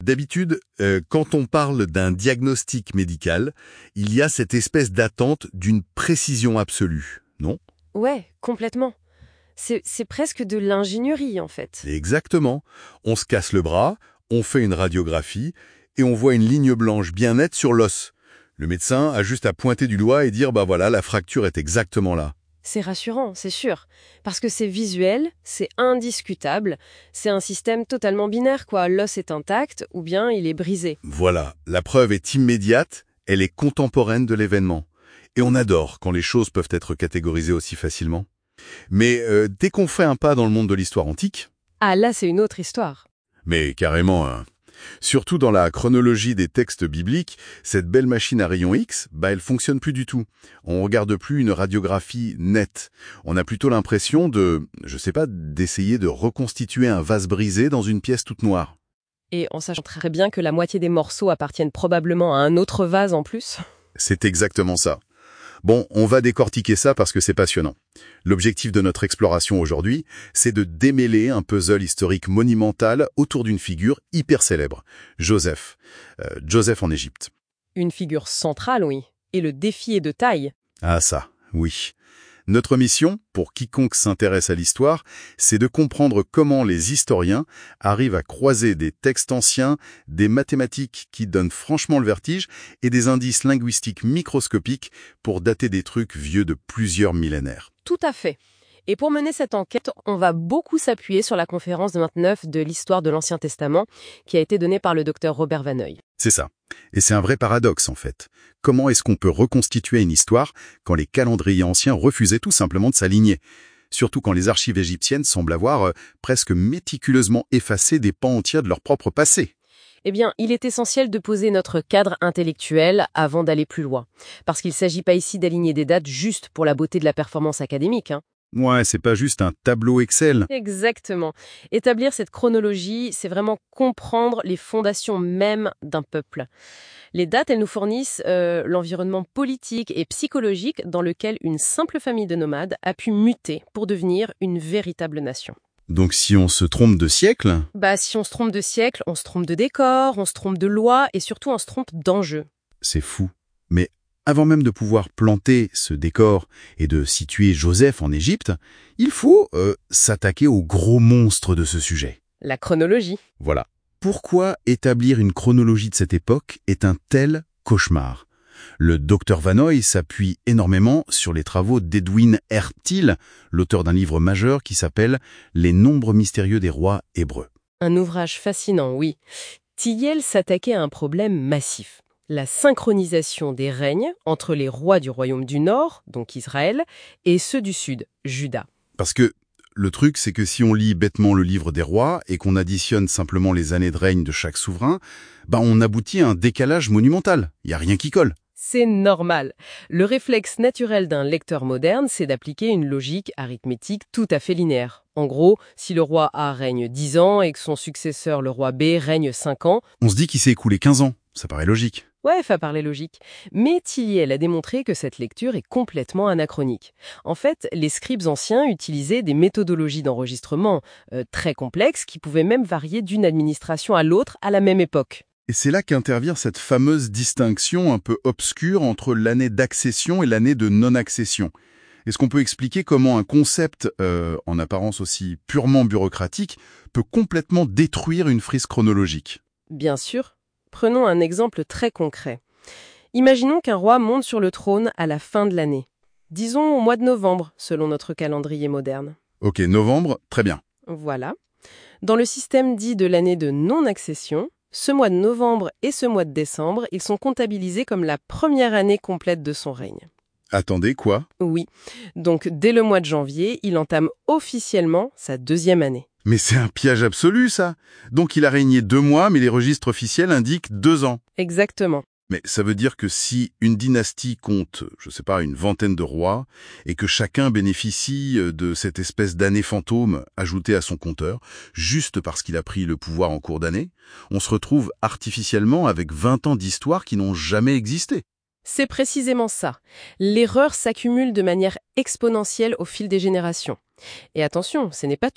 D'habitude, quand on parle d'un diagnostic médical, il y a cette espèce d'attente d'une précision absolue, non? Ouais, complètement. C'est presque de l'ingénierie, en fait. Exactement. On se casse le bras, on fait une radiographie et on voit une ligne blanche bien nette sur l'os. Le médecin a juste à pointer du doigt et dire « bah voilà, la fracture est exactement là ». C'est rassurant, c'est sûr. Parce que c'est visuel, c'est indiscutable, c'est un système totalement binaire, quoi. L'os est intact ou bien il est brisé. Voilà, la preuve est immédiate, elle est contemporaine de l'événement. Et on adore quand les choses peuvent être catégorisées aussi facilement. Mais dès qu'on fait un pas dans le monde de l'histoire antique, Ah là, c'est une autre histoire. mais carrément, hein. Surtout dans la chronologie des textes bibliques, cette belle machine à rayons X, elle fonctionne plus du tout. On regarde plus une radiographie nette. On a plutôt l'impression d'essayer de reconstituer un vase brisé dans une pièce toute noire. Et en sachant très bien que la moitié des morceaux appartiennent probablement à un autre vase en plus. C'est exactement ça. Bon, on va décortiquer ça parce que c'est passionnant. L'objectif de notre exploration aujourd'hui, c'est de démêler un puzzle historique monumental autour d'une figure hyper célèbre, Joseph. Joseph en Égypte. Une figure centrale, oui. Et le défi est de taille. Ah ça, oui. Notre mission, pour quiconque s'intéresse à l'histoire, c'est de comprendre comment les historiens arrivent à croiser des textes anciens, des mathématiques qui donnent franchement le vertige et des indices linguistiques microscopiques pour dater des trucs vieux de plusieurs millénaires. Tout à fait. Et pour mener cette enquête, on va beaucoup s'appuyer sur la conférence de 29 de l'histoire de l'Ancien Testament qui a été donnée par le docteur Robert Vanneuil. C'est ça. Et c'est un vrai paradoxe, en fait. Comment est-ce qu'on peut reconstituer une histoire quand les calendriers anciens refusaient tout simplement de s'aligner? Surtout quand les archives égyptiennes semblent avoir presque méticuleusement effacé des pans entiers de leur propre passé. Eh bien, il est essentiel de poser notre cadre intellectuel avant d'aller plus loin. Parce qu'il ne s'agit pas ici d'aligner des dates juste pour la beauté de la performance académique, hein. Ouais, c'est pas juste un tableau Excel. Exactement. Établir cette chronologie, c'est vraiment comprendre les fondations mêmes d'un peuple. Les dates, elles nous fournissent l'environnement politique et psychologique dans lequel une simple famille de nomades a pu muter pour devenir une véritable nation. Donc si on se trompe de siècle, Si on se trompe de siècle, on se trompe de décor, on se trompe de loi et surtout on se trompe d'enjeu. c'est fou. Mais avant même de pouvoir planter ce décor et de situer Joseph en Égypte, il faut s'attaquer au gros monstre de ce sujet. La chronologie. Voilà. Pourquoi établir une chronologie de cette époque est un tel cauchemar? Le docteur Vanneuil s'appuie énormément sur les travaux d'Edwin R. Thiel, l'auteur d'un livre majeur qui s'appelle « Les nombres mystérieux des rois hébreux ». Un ouvrage fascinant, oui. Thiel s'attaquait à un problème massif. La synchronisation des règnes entre les rois du royaume du Nord, donc Israël, et ceux du Sud, Juda. Parce que le truc, c'est que si on lit bêtement le livre des rois et qu'on additionne simplement les années de règne de chaque souverain, on aboutit à un décalage monumental. Il n'y a rien qui colle. C'est normal. Le réflexe naturel d'un lecteur moderne, c'est d'appliquer une logique arithmétique tout à fait linéaire. En gros, si le roi A règne 10 ans et que son successeur, le roi B, règne 5 ans... On se dit qu'il s'est écoulé 15 ans. Ça paraît logique. Ouais, ça paraît logique. Mais Tilliel a démontré que cette lecture est complètement anachronique. En fait, les scribes anciens utilisaient des méthodologies d'enregistrement très complexes qui pouvaient même varier d'une administration à l'autre à la même époque. Et c'est là qu'intervient cette fameuse distinction un peu obscure entre l'année d'accession et l'année de non-accession. Est-ce qu'on peut expliquer comment un concept, en apparence aussi purement bureaucratique, peut complètement détruire une frise chronologique? Bien sûr. Prenons un exemple très concret. Imaginons qu'un roi monte sur le trône à la fin de l'année. Disons au mois de novembre, selon notre calendrier moderne. Ok, novembre, très bien. Voilà. Dans le système dit de l'année de non-accession, ce mois de novembre et ce mois de décembre, ils sont comptabilisés comme la première année complète de son règne. Attendez, quoi? Oui. Donc, dès le mois de janvier, il entame officiellement sa deuxième année. Mais c'est un piège absolu, ça. Donc il a régné 2 mois, mais les registres officiels indiquent 2 ans. Exactement. Mais ça veut dire que si une dynastie compte, une vingtaine de rois, et que chacun bénéficie de cette espèce d'année fantôme ajoutée à son compteur, juste parce qu'il a pris le pouvoir en cours d'année, on se retrouve artificiellement avec 20 ans d'histoire qui n'ont jamais existé. C'est précisément ça. L'erreur s'accumule de manière exponentielle au fil des générations. Et attention, ce n'est pas tout.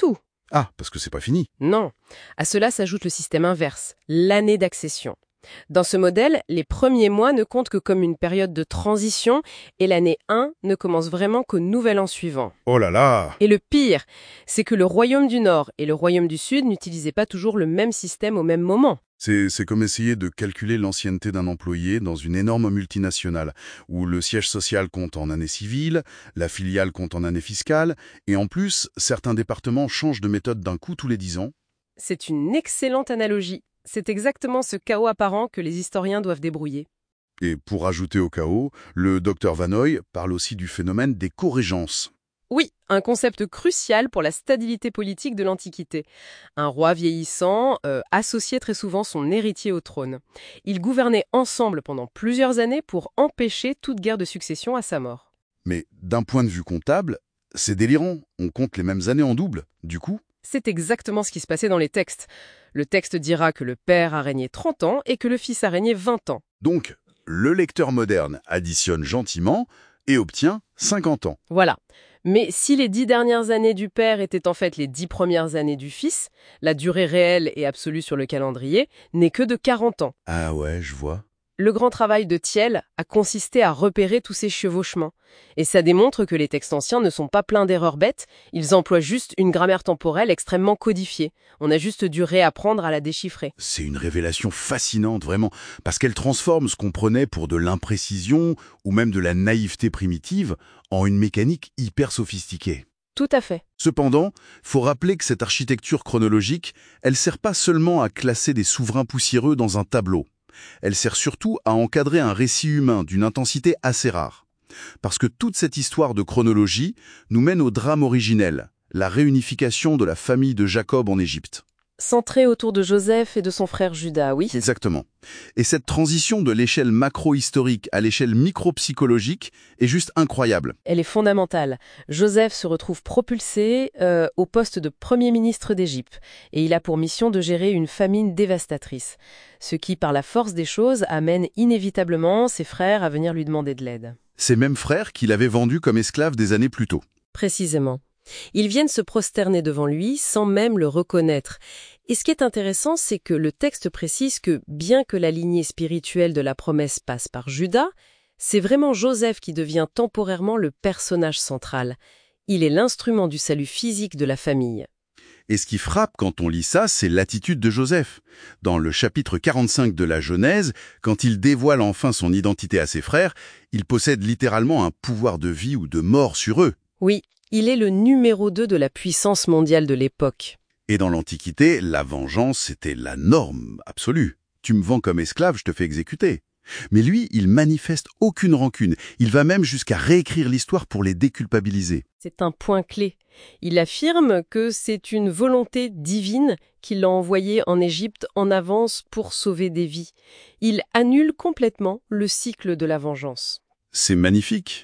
Ah, parce que c'est pas fini. Non. À cela s'ajoute le système inverse, l'année d'accession. Dans ce modèle, les premiers mois ne comptent que comme une période de transition et l'année 1 ne commence vraiment qu'au nouvel an suivant. Oh là là! Et le pire, c'est que le Royaume du Nord et le Royaume du Sud n'utilisaient pas toujours le même système au même moment. C'est comme essayer de calculer l'ancienneté d'un employé dans une énorme multinationale, où le siège social compte en année civile, la filiale compte en année fiscale, et en plus, certains départements changent de méthode d'un coup tous les 10 ans. C'est une excellente analogie. C'est exactement ce chaos apparent que les historiens doivent débrouiller. Et pour ajouter au chaos, le docteur Vanoy parle aussi du phénomène des corégences. Oui, un concept crucial pour la stabilité politique de l'Antiquité. Un roi vieillissant associait très souvent son héritier au trône. Ils gouvernaient ensemble pendant plusieurs années pour empêcher toute guerre de succession à sa mort. Mais d'un point de vue comptable, c'est délirant, on compte les mêmes années en double. Du coup, C'est exactement ce qui se passait dans les textes. Le texte dira que le père a régné 30 ans et que le fils a régné 20 ans. donc, le lecteur moderne additionne gentiment et obtient 50 ans. Voilà. Mais si les 10 dernières années du père étaient en fait les 10 premières années du fils, la durée réelle et absolue sur le calendrier n'est que de 40 ans. Ah ouais, je vois. Le grand travail de Thiel a consisté à repérer tous ces chevauchements. Et ça démontre que les textes anciens ne sont pas pleins d'erreurs bêtes, ils emploient juste une grammaire temporelle extrêmement codifiée. On a juste dû réapprendre à la déchiffrer. C'est une révélation fascinante, vraiment, parce qu'elle transforme ce qu'on prenait pour de l'imprécision ou même de la naïveté primitive en une mécanique hyper sophistiquée. Tout à fait. Cependant, faut rappeler que cette architecture chronologique, elle sert pas seulement à classer des souverains poussiéreux dans un tableau. Elle sert surtout à encadrer un récit humain d'une intensité assez rare. Parce que toute cette histoire de chronologie nous mène au drame originel, la réunification de la famille de Jacob en Égypte. Centré autour de Joseph et de son frère Judas, oui. Exactement. Et cette transition de l'échelle macro-historique à l'échelle micro-psychologique est juste incroyable. Elle est fondamentale. Joseph se retrouve propulsé au poste de Premier ministre d'Égypte et il a pour mission de gérer une famine dévastatrice, ce qui, par la force des choses, amène inévitablement ses frères à venir lui demander de l'aide. Ces mêmes frères qu'il avait vendus comme esclaves des années plus tôt. Précisément. Ils viennent se prosterner devant lui sans même le reconnaître. Et ce qui est intéressant, c'est que le texte précise que, bien que la lignée spirituelle de la promesse passe par Judas, c'est vraiment Joseph qui devient temporairement le personnage central. Il est l'instrument du salut physique de la famille. Et ce qui frappe quand on lit ça, c'est l'attitude de Joseph. Dans le chapitre 45 de la Genèse, quand il dévoile enfin son identité à ses frères, il possède littéralement un pouvoir de vie ou de mort sur eux. Oui, il est le numéro 2 de la puissance mondiale de l'époque. Et dans l'Antiquité, la vengeance était la norme absolue. Tu me vends comme esclave, je te fais exécuter. Mais lui, il manifeste aucune rancune. Il va même jusqu'à réécrire l'histoire pour les déculpabiliser. C'est un point clé. Il affirme que c'est une volonté divine qui l'a envoyé en Égypte en avance pour sauver des vies. Il annule complètement le cycle de la vengeance. C'est magnifique.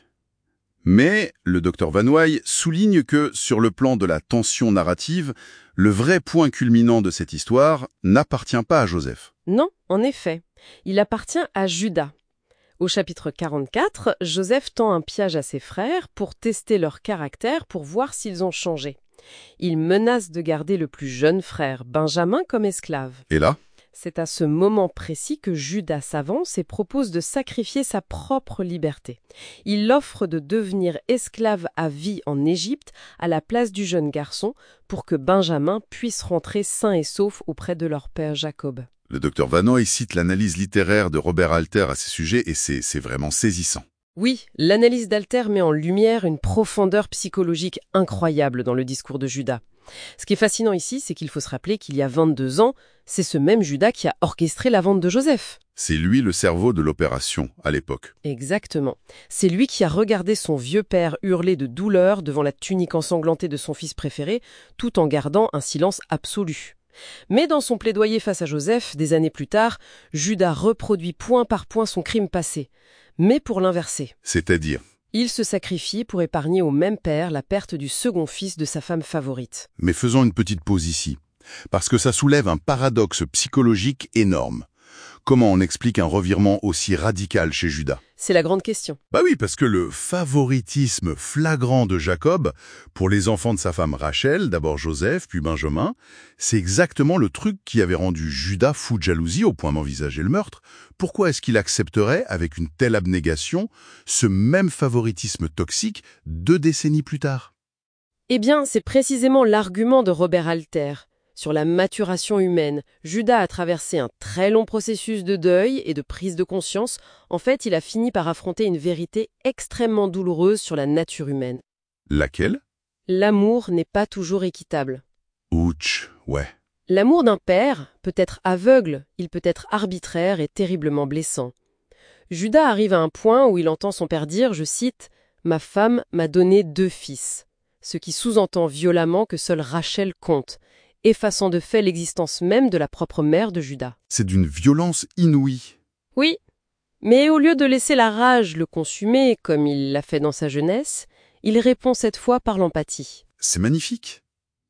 Mais le docteur Vanoy souligne que, sur le plan de la tension narrative, le vrai point culminant de cette histoire n'appartient pas à Joseph. Non, en effet, il appartient à Judas. Au chapitre 44, Joseph tend un piège à ses frères pour tester leur caractère pour voir s'ils ont changé. Il menace de garder le plus jeune frère, Benjamin, comme esclave. Et là, C'est à ce moment précis que Judas s'avance et propose de sacrifier sa propre liberté. Il offre de devenir esclave à vie en Égypte à la place du jeune garçon pour que Benjamin puisse rentrer sain et sauf auprès de leur père Jacob. le docteur Vanoy cite l'analyse littéraire de Robert Alter à ces sujets et c'est vraiment saisissant. Oui, l'analyse d'Alter met en lumière une profondeur psychologique incroyable dans le discours de Judas. Ce qui est fascinant ici, c'est qu'il faut se rappeler qu'il y a 22 ans, c'est ce même Judas qui a orchestré la vente de Joseph. C'est lui le cerveau de l'opération à l'époque. Exactement. C'est lui qui a regardé son vieux père hurler de douleur devant la tunique ensanglantée de son fils préféré, tout en gardant un silence absolu. Mais dans son plaidoyer face à Joseph, des années plus tard, Judas reproduit point par point son crime passé, mais pour l'inverser. C'est-à-dire, Il se sacrifie pour épargner au même père la perte du second fils de sa femme favorite. mais faisons une petite pause ici, parce que ça soulève un paradoxe psychologique énorme. comment on explique un revirement aussi radical chez Judas? C'est la grande question. Bah oui, parce que le favoritisme flagrant de Jacob pour les enfants de sa femme Rachel, d'abord Joseph, puis Benjamin, c'est exactement le truc qui avait rendu Judas fou de jalousie au point d'envisager le meurtre. Pourquoi est-ce qu'il accepterait, avec une telle abnégation, ce même favoritisme toxique 2 décennies plus tard? Eh bien, c'est précisément l'argument de Robert Alter. Sur la maturation humaine, Judas a traversé un très long processus de deuil et de prise de conscience. En fait, il a fini par affronter une vérité extrêmement douloureuse sur la nature humaine. Laquelle? L'amour n'est pas toujours équitable. Ouch, ouais. L'amour d'un père peut être aveugle, il peut être arbitraire et terriblement blessant. Judas arrive à un point où il entend son père dire, je cite, « Ma femme m'a donné 2 fils », ce qui sous-entend violemment que seule Rachel compte, effaçant de fait l'existence même de la propre mère de Judas. C'est d'une violence inouïe. Oui, mais au lieu de laisser la rage le consumer comme il l'a fait dans sa jeunesse, il répond cette fois par l'empathie. C'est magnifique.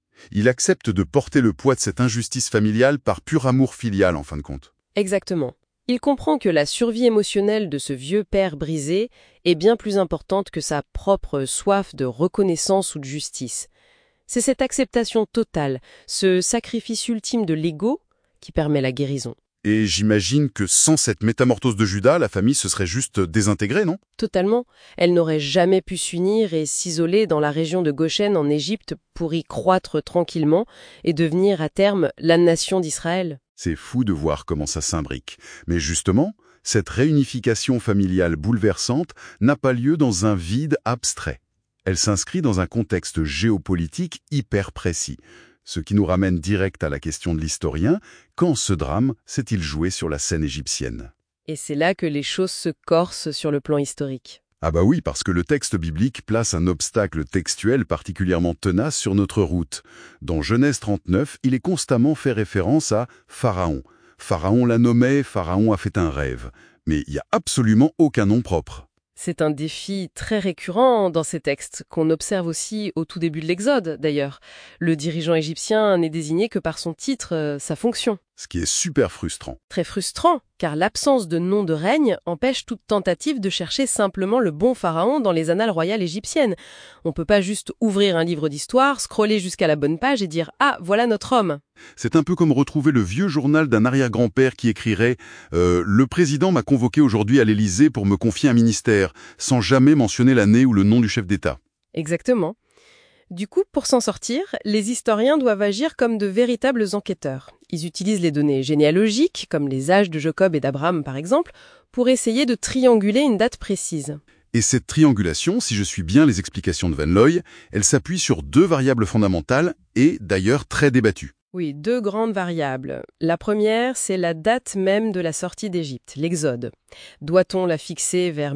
Il accepte de porter le poids de cette injustice familiale par pur amour filial, en fin de compte. Exactement. Il comprend que la survie émotionnelle de ce vieux père brisé est bien plus importante que sa propre soif de reconnaissance ou de justice. C'est cette acceptation totale, ce sacrifice ultime de l'ego, qui permet la guérison. Et j'imagine que sans cette métamorphose de Judas, la famille se serait juste désintégrée, non? Totalement. Elle n'aurait jamais pu s'unir et s'isoler dans la région de Goshen en Égypte pour y croître tranquillement et devenir à terme la nation d'Israël. C'est fou de voir comment ça s'imbrique. Mais justement, cette réunification familiale bouleversante n'a pas lieu dans un vide abstrait. Elle s'inscrit dans un contexte géopolitique hyper précis, ce qui nous ramène direct à la question de l'historien, quand ce drame s'est-il joué sur la scène égyptienne? Et c'est là que les choses se corsent sur le plan historique. Ah bah oui, parce que le texte biblique place un obstacle textuel particulièrement tenace sur notre route. Dans Genèse 39, il est constamment fait référence à Pharaon. Pharaon l'a nommé, Pharaon a fait un rêve. Mais il n'y a absolument aucun nom propre. C'est un défi très récurrent dans ces textes, qu'on observe aussi au tout début de l'Exode, d'ailleurs. Le dirigeant égyptien n'est désigné que par son titre, sa fonction. Ce qui est super frustrant. Très frustrant, car l'absence de nom de règne empêche toute tentative de chercher simplement le bon pharaon dans les annales royales égyptiennes. On peut pas juste ouvrir un livre d'histoire, scroller jusqu'à la bonne page et dire « Ah, voilà notre homme !» C'est un peu comme retrouver le vieux journal d'un arrière-grand-père qui écrirait « Le président m'a convoqué aujourd'hui à l'Élysée pour me confier un ministère », sans jamais mentionner l'année ou le nom du chef d'État. Exactement. Du coup, pour s'en sortir, les historiens doivent agir comme de véritables enquêteurs. Ils utilisent les données généalogiques, comme les âges de Jacob et d'Abraham par exemple, pour essayer de trianguler une date précise. Et cette triangulation, si je suis bien les explications de Van Looy, elle s'appuie sur 2 variables fondamentales et d'ailleurs très débattues. Oui, 2 grandes variables. La première, c'est la date même de la sortie d'Égypte, l'Exode. Doit-on la fixer vers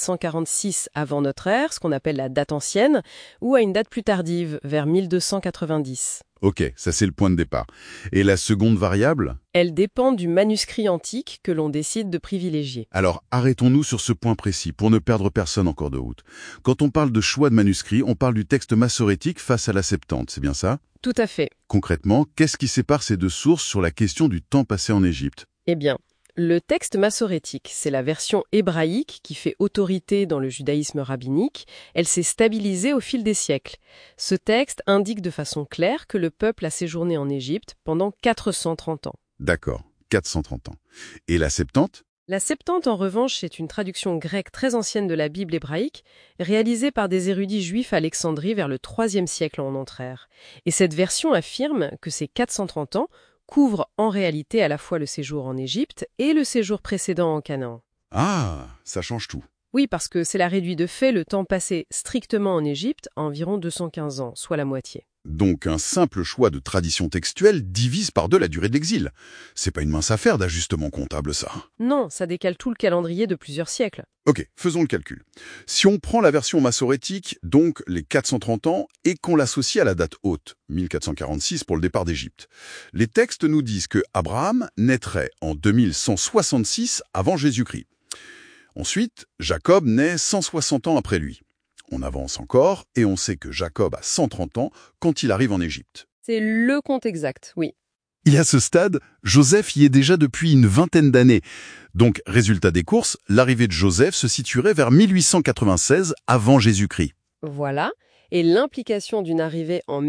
1446 avant notre ère, ce qu'on appelle la date ancienne, ou à une date plus tardive, vers 1290 ? Ok, ça c'est le point de départ. Et la seconde variable? Elle dépend du manuscrit antique que l'on décide de privilégier. Alors arrêtons-nous sur ce point précis pour ne perdre personne en cours de route. Quand on parle de choix de manuscrit, on parle du texte massorétique face à la Septante, c'est bien ça? Tout à fait. Concrètement, qu'est-ce qui sépare ces 2 sources sur la question du temps passé en Égypte? Eh bien, le texte massorétique, c'est la version hébraïque qui fait autorité dans le judaïsme rabbinique. Elle s'est stabilisée au fil des siècles. Ce texte indique de façon claire que le peuple a séjourné en Égypte pendant 430 ans. D'accord, 430 ans. Et la Septante? La Septante, en revanche, est une traduction grecque très ancienne de la Bible hébraïque, réalisée par des érudits juifs à Alexandrie vers le IIIe siècle en notre ère. Et cette version affirme que ces 430 ans couvrent en réalité à la fois le séjour en Égypte et le séjour précédent en Canaan. Ah, ça change tout. Oui, parce que cela réduit de fait le temps passé strictement en Égypte à environ 215 ans, soit la moitié. Donc un simple choix de tradition textuelle divise par 2 la durée de l'exil. C'est pas une mince affaire d'ajustement comptable, ça. Non, ça décale tout le calendrier de plusieurs siècles. Ok, faisons le calcul. Si on prend la version massorétique, donc les 430 ans, et qu'on l'associe à la date haute, 1446 pour le départ d'Égypte, les textes nous disent que Abraham naîtrait en 2166 avant Jésus-Christ. Ensuite, Jacob naît 160 ans après lui. On avance encore et on sait que Jacob a 130 ans quand il arrive en Égypte. C'est le compte exact, oui. Et à ce stade, Joseph y est déjà depuis une vingtaine d'années. Donc, résultat des courses, l'arrivée de Joseph se situerait vers 1896 avant Jésus-Christ. Voilà. Et l'implication d'une arrivée en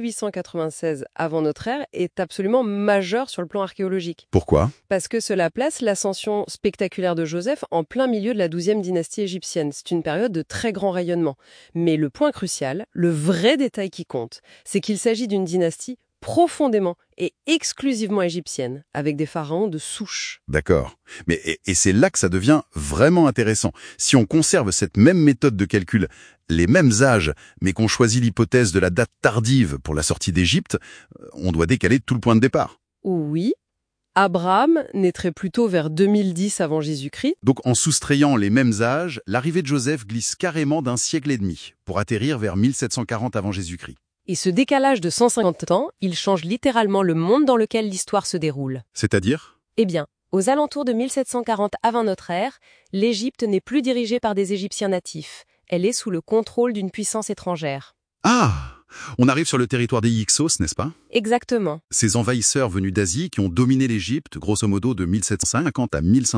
1896 avant notre ère est absolument majeure sur le plan archéologique. Pourquoi? Parce que cela place l'ascension spectaculaire de Joseph en plein milieu de la 12e dynastie égyptienne. C'est une période de très grand rayonnement. Mais le point crucial, le vrai détail qui compte, c'est qu'il s'agit d'une dynastie profondément et exclusivement égyptienne, avec des pharaons de souche. D'accord. Mais et c'est là que ça devient vraiment intéressant. Si on conserve cette même méthode de calcul, les mêmes âges, mais qu'on choisit l'hypothèse de la date tardive pour la sortie d'Égypte, on doit décaler tout le point de départ. Oui, Abraham naîtrait plutôt vers 2010 avant Jésus-Christ. Donc en soustrayant les mêmes âges, l'arrivée de Joseph glisse carrément d'un siècle et demi, pour atterrir vers 1740 avant Jésus-Christ. Et ce décalage de 150 ans, il change littéralement le monde dans lequel l'histoire se déroule. C'est-à-dire? Eh bien, aux alentours de 1740 avant notre ère, l'Égypte n'est plus dirigée par des Égyptiens natifs. Elle est sous le contrôle d'une puissance étrangère. Ah! On arrive sur le territoire des Hyksos, n'est-ce pas? Exactement. Ces envahisseurs venus d'Asie qui ont dominé l'Égypte, grosso modo de 1750 à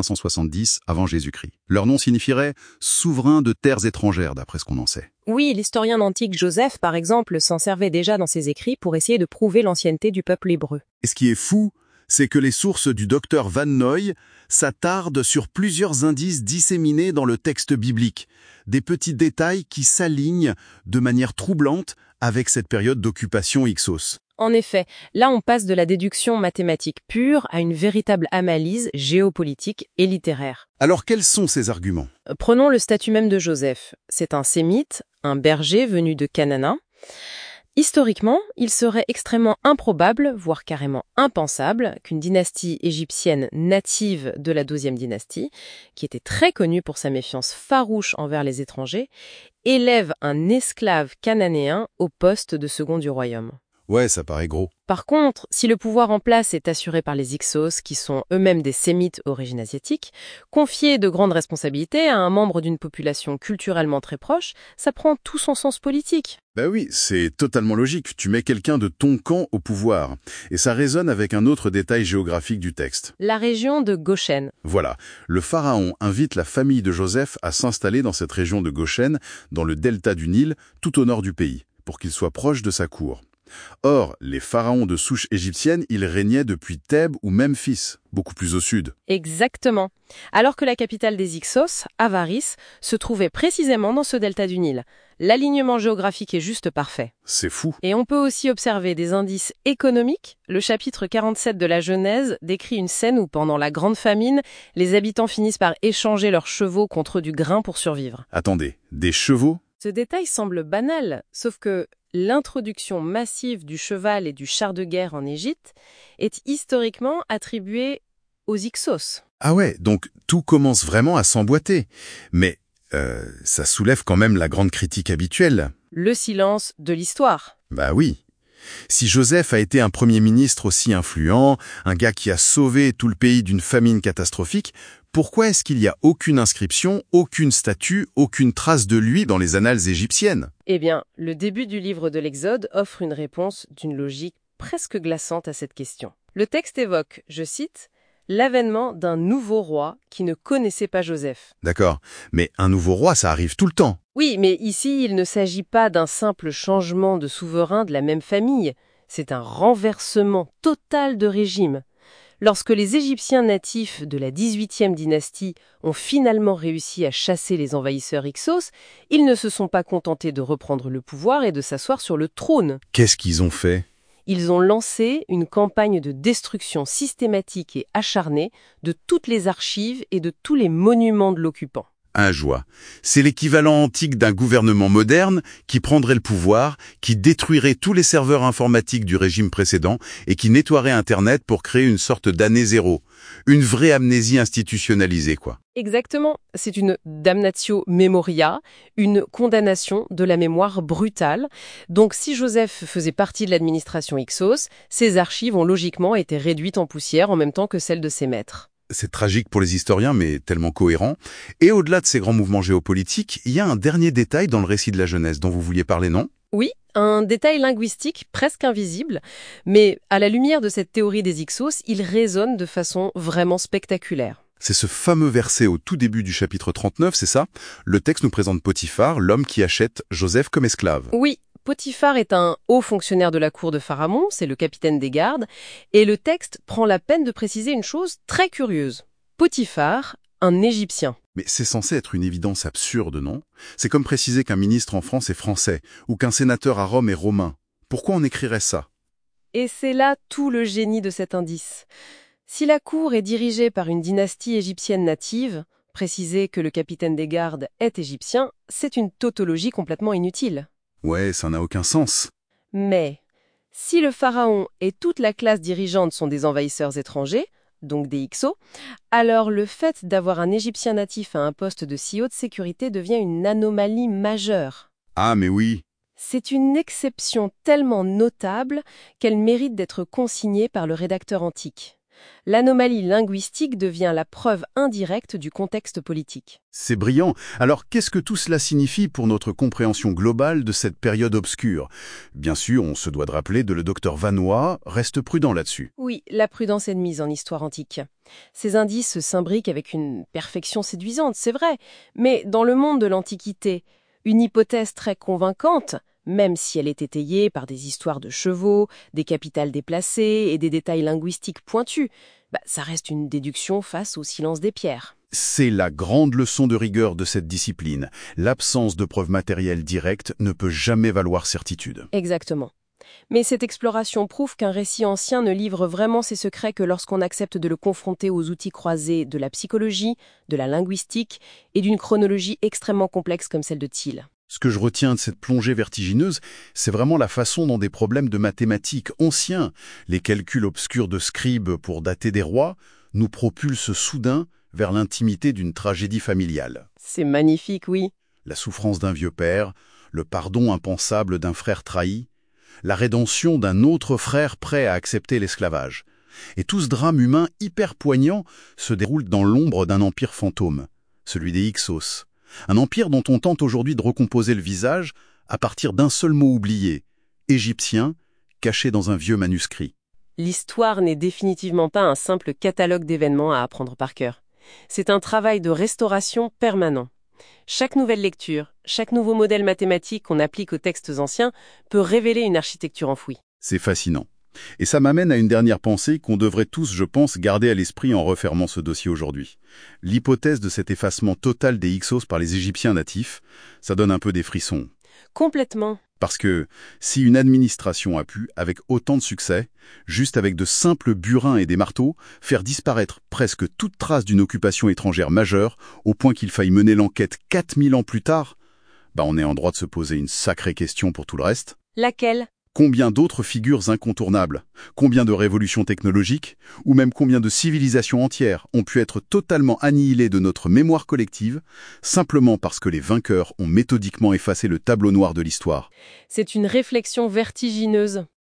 1570 avant Jésus-Christ. Leur nom signifierait « souverain de terres étrangères » d'après ce qu'on en sait. Oui, l'historien antique Joseph, par exemple, s'en servait déjà dans ses écrits pour essayer de prouver l'ancienneté du peuple hébreu. Et ce qui est fou, c'est que les sources du docteur Van Noy s'attardent sur plusieurs indices disséminés dans le texte biblique, des petits détails qui s'alignent de manière troublante avec cette période d'occupation Hyksos. En effet, là on passe de la déduction mathématique pure à une véritable analyse géopolitique et littéraire. Alors quels sont ces arguments? Prenons le statut même de Joseph. C'est un sémite, un berger venu de Canaan. Historiquement, il serait extrêmement improbable, voire carrément impensable, qu'une dynastie égyptienne native de la 12e dynastie, qui était très connue pour sa méfiance farouche envers les étrangers, élève un esclave cananéen au poste de second du royaume. Ouais, ça paraît gros. Par contre, si le pouvoir en place est assuré par les Hyksos, qui sont eux-mêmes des sémites d'origine asiatique, confier de grandes responsabilités à un membre d'une population culturellement très proche, ça prend tout son sens politique. Ben oui, c'est totalement logique. Tu mets quelqu'un de ton camp au pouvoir. Et ça résonne avec un autre détail géographique du texte. La région de Goshen. Voilà, le pharaon invite la famille de Joseph à s'installer dans cette région de Goshen, dans le delta du Nil, tout au nord du pays, pour qu'il soit proche de sa cour. Or, les pharaons de souche égyptienne, ils régnaient depuis Thèbes ou Memphis, beaucoup plus au sud. Exactement. Alors que la capitale des Hyksos, Avaris, se trouvait précisément dans ce delta du Nil. L'alignement géographique est juste parfait. C'est fou. Et on peut aussi observer des indices économiques. Le chapitre 47 de la Genèse décrit une scène où, pendant la grande famine, les habitants finissent par échanger leurs chevaux contre du grain pour survivre. Attendez, des chevaux? Ce détail semble banal, sauf que l'introduction massive du cheval et du char de guerre en Égypte est historiquement attribuée aux Hyksos. Ah ouais, donc tout commence vraiment à s'emboîter. Mais ça soulève quand même la grande critique habituelle. Le silence de l'histoire. Bah oui. Si Joseph a été un premier ministre aussi influent, un gars qui a sauvé tout le pays d'une famine catastrophique, pourquoi est-ce qu'il n'y a aucune inscription, aucune statue, aucune trace de lui dans les annales égyptiennes? Eh bien, le début du livre de l'Exode offre une réponse d'une logique presque glaçante à cette question. Le texte évoque, je cite, « l'avènement d'un nouveau roi qui ne connaissait pas Joseph ». D'accord, mais un nouveau roi, ça arrive tout le temps. Oui, mais ici, il ne s'agit pas d'un simple changement de souverain de la même famille. C'est un renversement total de régime. Lorsque les Égyptiens natifs de la 18e dynastie ont finalement réussi à chasser les envahisseurs Hyksos, ils ne se sont pas contentés de reprendre le pouvoir et de s'asseoir sur le trône. Qu'est-ce qu'ils ont fait? Ils ont lancé une campagne de destruction systématique et acharnée de toutes les archives et de tous les monuments de l'occupant. Un joie. C'est l'équivalent antique d'un gouvernement moderne qui prendrait le pouvoir, qui détruirait tous les serveurs informatiques du régime précédent et qui nettoierait Internet pour créer une sorte d'année zéro. Une vraie amnésie institutionnalisée, quoi. Exactement. C'est une damnatio memoria, une condamnation de la mémoire brutale. Donc si Joseph faisait partie de l'administration Hyksos, ses archives ont logiquement été réduites en poussière en même temps que celles de ses maîtres. C'est tragique pour les historiens, mais tellement cohérent. Et au-delà de ces grands mouvements géopolitiques, il y a un dernier détail dans le récit de la Genèse dont vous vouliez parler, non? Oui, un détail linguistique presque invisible, mais à la lumière de cette théorie des Ixos, il résonne de façon vraiment spectaculaire. C'est ce fameux verset au tout début du chapitre 39, c'est ça? Le texte nous présente Potiphar, l'homme qui achète Joseph comme esclave. Oui, Potiphar est un haut fonctionnaire de la cour de Pharaon, c'est le capitaine des gardes, et le texte prend la peine de préciser une chose très curieuse. Potiphar, un Égyptien. Mais c'est censé être une évidence absurde, non? C'est comme préciser qu'un ministre en France est français, ou qu'un sénateur à Rome est romain. Pourquoi on écrirait ça? Et c'est là tout le génie de cet indice. Si la cour est dirigée par une dynastie égyptienne native, préciser que le capitaine des gardes est égyptien, c'est une tautologie complètement inutile. Ouais, ça n'a aucun sens. Mais si le pharaon et toute la classe dirigeante sont des envahisseurs étrangers, donc des Hyksos, alors le fait d'avoir un Égyptien natif à un poste de si haute sécurité devient une anomalie majeure. Ah, mais oui. C'est une exception tellement notable qu'elle mérite d'être consignée par le rédacteur antique. L'anomalie linguistique devient la preuve indirecte du contexte politique. C'est brillant. Alors, qu'est-ce que tout cela signifie pour notre compréhension globale de cette période obscure? Bien sûr, on se doit de rappeler que le docteur Vanois reste prudent là-dessus. Oui, la prudence est de mise en histoire antique. Ces indices s'imbriquent avec une perfection séduisante, c'est vrai, mais dans le monde de l'Antiquité, une hypothèse très convaincante, même si elle est étayée par des histoires de chevaux, des capitales déplacées et des détails linguistiques pointus, ça reste une déduction face au silence des pierres. C'est la grande leçon de rigueur de cette discipline. L'absence de preuves matérielles directes ne peut jamais valoir certitude. Exactement. Mais cette exploration prouve qu'un récit ancien ne livre vraiment ses secrets que lorsqu'on accepte de le confronter aux outils croisés de la psychologie, de la linguistique et d'une chronologie extrêmement complexe comme celle de Thiele. Ce que je retiens de cette plongée vertigineuse, c'est vraiment la façon dont des problèmes de mathématiques anciens, les calculs obscurs de scribes pour dater des rois, nous propulsent soudain vers l'intimité d'une tragédie familiale. C'est magnifique, oui. La souffrance d'un vieux père, le pardon impensable d'un frère trahi, la rédemption d'un autre frère prêt à accepter l'esclavage. Et tout ce drame humain hyper poignant se déroule dans l'ombre d'un empire fantôme, celui des Hyksos. Un empire dont on tente aujourd'hui de recomposer le visage à partir d'un seul mot oublié, égyptien, caché dans un vieux manuscrit. L'histoire n'est définitivement pas un simple catalogue d'événements à apprendre par cœur. C'est un travail de restauration permanent. Chaque nouvelle lecture, chaque nouveau modèle mathématique qu'on applique aux textes anciens peut révéler une architecture enfouie. C'est fascinant. Et ça m'amène à une dernière pensée qu'on devrait tous, je pense, garder à l'esprit en refermant ce dossier aujourd'hui. L'hypothèse de cet effacement total des Hyksos par les Égyptiens natifs, ça donne un peu des frissons. Complètement. Parce que si une administration a pu, avec autant de succès, juste avec de simples burins et des marteaux, faire disparaître presque toute trace d'une occupation étrangère majeure, au point qu'il faille mener l'enquête 4000 ans plus tard, on est en droit de se poser une sacrée question pour tout le reste. Laquelle ? Combien d'autres figures incontournables, combien de révolutions technologiques, ou même combien de civilisations entières ont pu être totalement annihilées de notre mémoire collective, simplement parce que les vainqueurs ont méthodiquement effacé le tableau noir de l'histoire. C'est une réflexion vertigineuse.